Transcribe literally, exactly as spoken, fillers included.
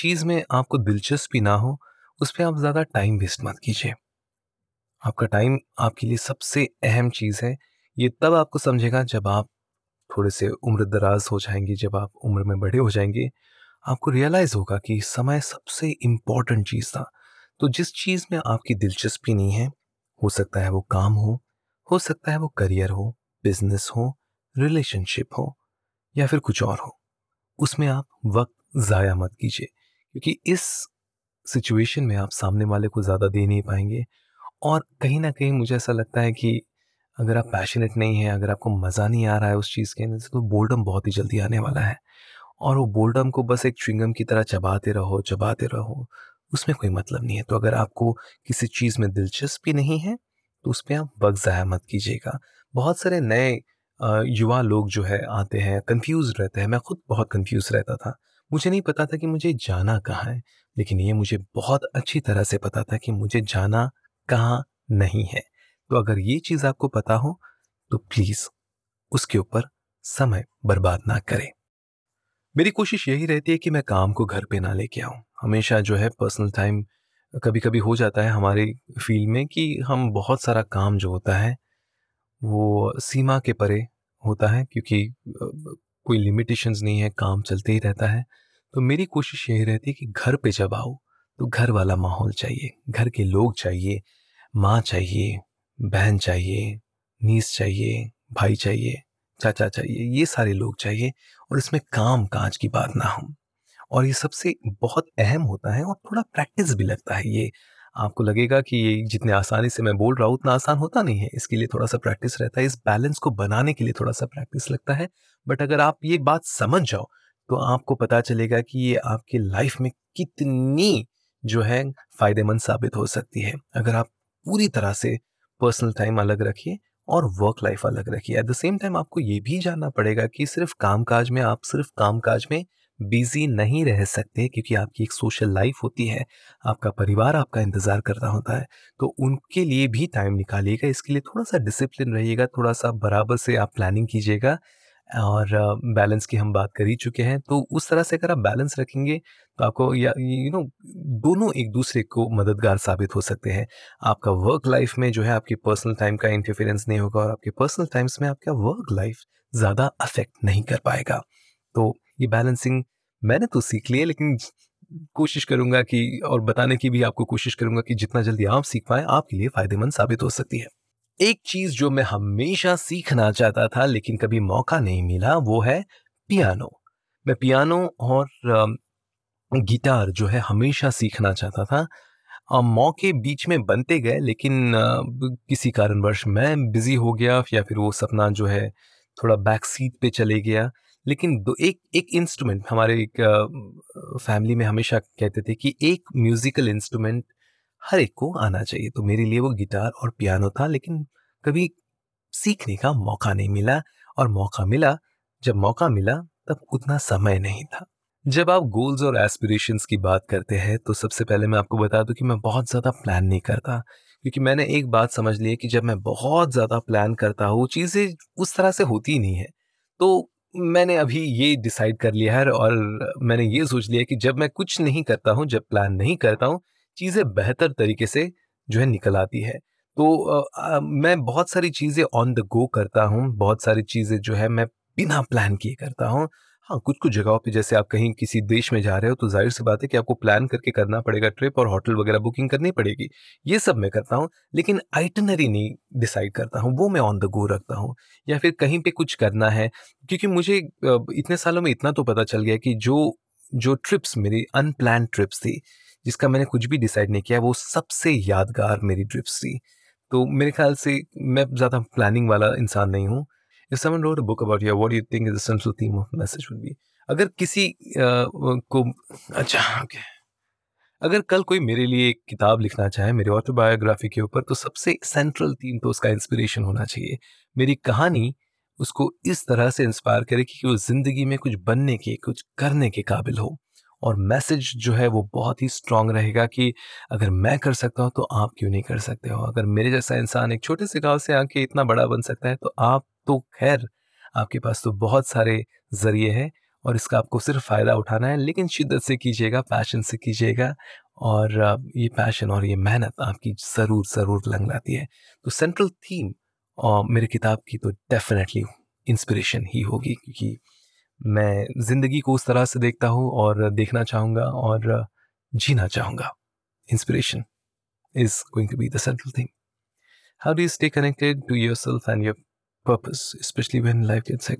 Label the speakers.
Speaker 1: चीज़ में आपको दिलचस्पी ना हो, उस पे आप ज़्यादा टाइम वेस्ट मत कीजिए। आपका टाइम आपके लिए सबसे अहम चीज़ है। ये तब आपको समझेगा जब आप थोड़े से उम्र दराज़ हो जाएँगे, जब आप उम्र में बड़े हो जाएँगे, आपको रियलाइज़ होगा कि समय सबसे इम्पोर्टेंट चीज़ था। तो जिस चीज़ में आपकी दिलचस्पी नहीं है, हो सकता है वो काम हो, हो सकता है वो करियर हो, बिज़नेस हो, रिलेशनशिप हो या फिर कुछ और हो, उसमें आप वक़्त ज़ाया मत कीजिए। क्योंकि इस सिचुएशन में आप सामने वाले को ज़्यादा दे नहीं पाएँगे और कहीं न कहीं मुझे ऐसा लगता है कि अगर आप पैशनेट नहीं हैं, अगर आपको मज़ा नहीं आ रहा है उस चीज़ के अंदर से, तो बोर्डम बहुत ही जल्दी आने वाला है और वो बोर्डम को बस एक च्युइंगम की तरह चबाते रहो, चबाते रहो, उसमें कोई मतलब नहीं है। तो अगर आपको किसी चीज़ में दिलचस्पी नहीं है, तो उस पे आप वक़्त ज़ाया मत कीजिएगा। बहुत सारे नए अ, युवा लोग जो है आते हैं, कन्फ्यूज़ रहते हैं। मैं खुद बहुत कन्फ्यूज़ रहता था। मुझे नहीं पता था कि मुझे जाना कहाँ है, लेकिन ये मुझे बहुत अच्छी तरह से पता था कि मुझे जाना कहाँ नहीं है। तो अगर ये चीज़ आपको पता हो, तो प्लीज़ उसके ऊपर समय बर्बाद ना करें। मेरी कोशिश यही रहती है कि मैं काम को घर पे ना लेके आऊँ। हमेशा जो है पर्सनल टाइम कभी-कभी हो जाता है हमारी फ़ील्ड में कि हम बहुत सारा काम जो होता है, वो सीमा के परे होता है क्योंकि अ, कोई लिमिटेशंस नहीं है, काम चलते ही रहता है। तो मेरी कोशिश यही रहती है कि घर पे जब आओ, तो घर वाला माहौल चाहिए, घर के लोग चाहिए, माँ चाहिए, बहन चाहिए, नीस चाहिए, भाई चाहिए, चाचा चाहिए, ये सारे लोग चाहिए और इसमें काम-काज की बात ना हो। और ये सबसे बहुत अहम होता है और थोड़ा प्रैक्टिस भी लगता है ये। आपको लगेगा कि ये जितने आसानी से मैं बोल रहा हूँ उतना आसान होता नहीं है। इसके लिए थोड़ा-सा प्रैक्टिस रहता है, इस बैलेंस को बनाने के लिए थोड़ा-सा प्रैक्टिस लगता है। बट अगर आप ये बात समझ जाओ, तो आपको पता चलेगा कि ये आपकी लाइफ में कितनी जो है फ़ायदेमंद साबित हो सकती है। अगर आप पूरी तरह से पर्सनल टाइम अलग रखिए और वर्क लाइफ अलग रखिए। एट द सेम टाइम आपको ये भी जानना पड़ेगा कि सिर्फ़ काम-काज में आप सिर्फ़ काम-काज में बिज़ी नहीं रह सकते क्योंकि आपकी एक सोशल लाइफ होती है, आपका परिवार आपका इंतज़ार कर रहा होता है, तो उनके लिए भी टाइम निकालिएगा। इसके लिए थोड़ा-सा डिसिप्लिन रहिएगा, थोड़ा-सा बराबर से आप प्लानिंग कीजिएगा और बैलेंस की हम बात कर ही चुके हैं, तो उस तरह से अगर आप बैलेंस रखेंगे, तो आपको या यू नो दोनों एक-दूसरे को मददगार साबित हो सकते हैं। आपका वर्क लाइफ में जो है आपकी पर्सनल टाइम का इंटरफेरेंस नहीं होगा और आपके पर्सनल टाइम्स में आपका वर्क लाइफ ज़्यादा अफ़ेक्ट नहीं कर पाएगा। तो ये बैलेंसिंग मैंने तो सीख ली है लेकिन कोशिश करूँगा कि और बताने की भी आपको कोशिश करूँगा कि जितना जल्दी आप सीख पाएँ, आपके लिए फ़ायदेमंद साबित हो सकती है। एक चीज़ जो मैं हमेशा सीखना चाहता था लेकिन कभी मौका नहीं मिला, वो है पियानो। मैं पियानो और अ, गिटार जो है हमेशा सीखना चाहता था। अ, मौके बीच में बनते गए लेकिन अ, ब किसी कारणवश मैं बिज़ी हो गया या फिर वो सपना जो है थोड़ा बैक सीट पे चले गया। लेकिन दो एक एक इंस्ट्रूमेंट हमारे एक अ, फैमिली में हमेशा कहते थे कि एक म्यूज़िकल इंस्ट्रूमेंट हर एक को आना चाहिए। तो मेरे लिए वो गिटार और पियानो था लेकिन कभी सीखने का मौका नहीं मिला और मौका मिला, जब मौका मिला तब उतना समय नहीं था। जब आप गोल्स और एस्पिरेशंस की बात करते हैं तो सबसे पहले मैं आपको बता दूं कि मैं बहुत ज़्यादा प्लान नहीं करता क्योंकि मैंने एक बात समझ ली है कि जब मैं बहुत ज़्यादा प्लान करता हूँ चीज़ें उस तरह से होती ही नहीं है। तो मैंने अभी ये डिसाइड कर लिया है और मैंने ये सोच लिया कि जब मैं कुछ नहीं करता हूँ, जब प्लान नहीं करता हूँ, चीज़ें बेहतर तरीके से जो है निकल आती है। तो अ, अ, मैं बहुत सारी चीज़ें ऑन द गो करता हूँ, बहुत सारी चीज़ें जो है मैं बिना प्लान किए करता हूँ। हाँ, कुछ-कुछ जगहों पे जैसे आप कहीं किसी देश में जा रहे हो तो ज़ाहिर-सी बात है कि आपको प्लान करके करना पड़ेगा ट्रिप और होटल वगैरह बुकिंग करनी पड़ेगी। ये सब मैं करता हूँ, लेकिन आइटिनरी नहीं डिसाइड करता हूँ, वो मैं ऑन द गो रखता हूँ। या फिर कहीं पे कुछ करना है क्योंकि मुझे अ, इतने सालों में इतना तो पता चल गया कि जो जो ट्रिप्स मेरी अनप्लान्ड ट्रिप्स थी, जिसका मैंने कुछ भी डिसाइड नहीं किया, वो सबसे यादगार मेरी ट्रिप्स थी। तो मेरे ख्याल से मैं ज़्यादा प्लानिंग वाला इंसान नहीं हूँ। If someone wrote a book about you, what do you think is the central theme of the message would be? अगर किसी अ, को अच्छा ओके अगर कल कोई मेरे लिए एक किताब लिखना चाहे मेरी ऑटोबायोग्राफी के ऊपर तो सबसे सेंट्रल थीम तो उसका इंस्पिरेशन होना चाहिए। मेरी कहानी उसको इस तरह से इंस्पायर करे कि वो ज़िंदगी में कुछ बनने के, कुछ करने के काबिल हो और मैसेज जो है वो बहुत ही स्ट्रांग रहेगा कि अगर मैं कर सकता हूँ तो आप क्यों नहीं कर सकते हो? अगर मेरे जैसा इंसान एक छोटे से गाँव से आके इतना बड़ा बन सकता है तो आप तो खैर आपके पास तो बहुत सारे ज़रिए हैं और इसका आपको सिर्फ फ़ायदा उठाना है, लेकिन शिद्दत से कीजिएगा, पैशन से कीजिएगा और अ, ये पैशन और ये मेहनत आपकी ज़रूर ज़रूर रंग लाती है। तो सेंट्रल थीम अ, मेरी किताब की तो डेफ़िनेटली इंस्पिरेशन ही होगी, क्योंकि मैं ज़िंदगी को उस तरह से देखता हूँ और देखना चाहूँगा और जीना चाहूँगा। Inspiration is going to be the central theme. How do you stay connected to yourself and your purpose, especially when life gets hectic?